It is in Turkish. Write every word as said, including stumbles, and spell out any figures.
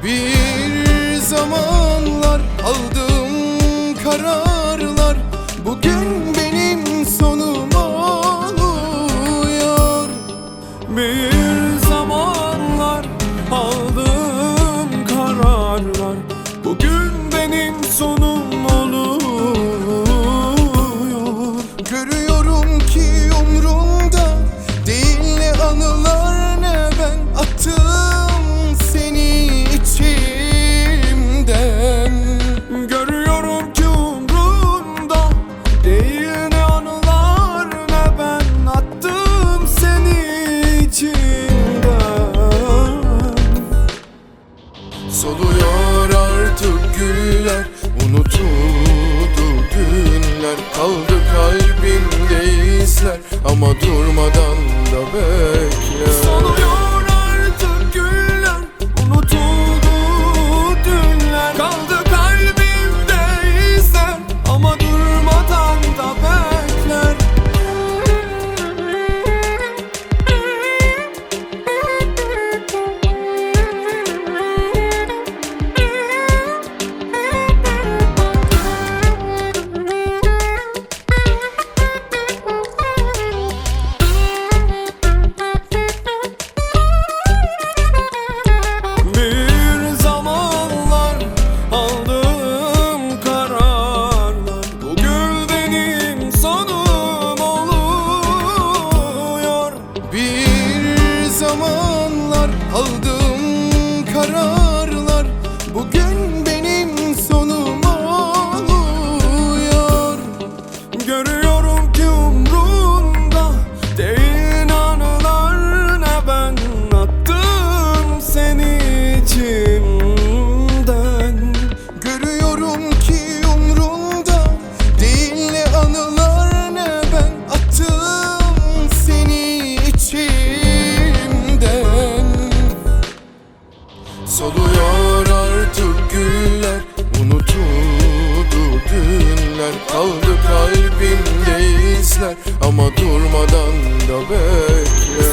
Bir zamanlar aldığım kararlar bugün benim sonum oluyor. Bir zamanlar aldığım kararlar bugün benim sonum oluyor. Görüyorum ki umrumda değil ne anılar ne ben attım seni içimden. Görüyorum ki umrunda değil ne anılar ne ben attım seni içimden. Soluyor artık güller, unutuldu günler. Kaldı kalbimde izler ama durmadan da bekle. Soluyor artık güller, unutuldu dünler. Kaldı kalbimde izler ama durmadan da bekler. Bir zamanlar aldığım kararlar bugün benim sonum oluyor. Bir zamanlar aldığım kararlar bugün benim sonum oluyor. Görüyorum ki umrunda değil anılar ne ben attım seni içimden. Görüyorum ki umrumda değil ne anılar ne ben attım seni içimden. Soluyor artık güller, unutuldu dünler. Kaldı kalbimde izler ama durmadan da bekle.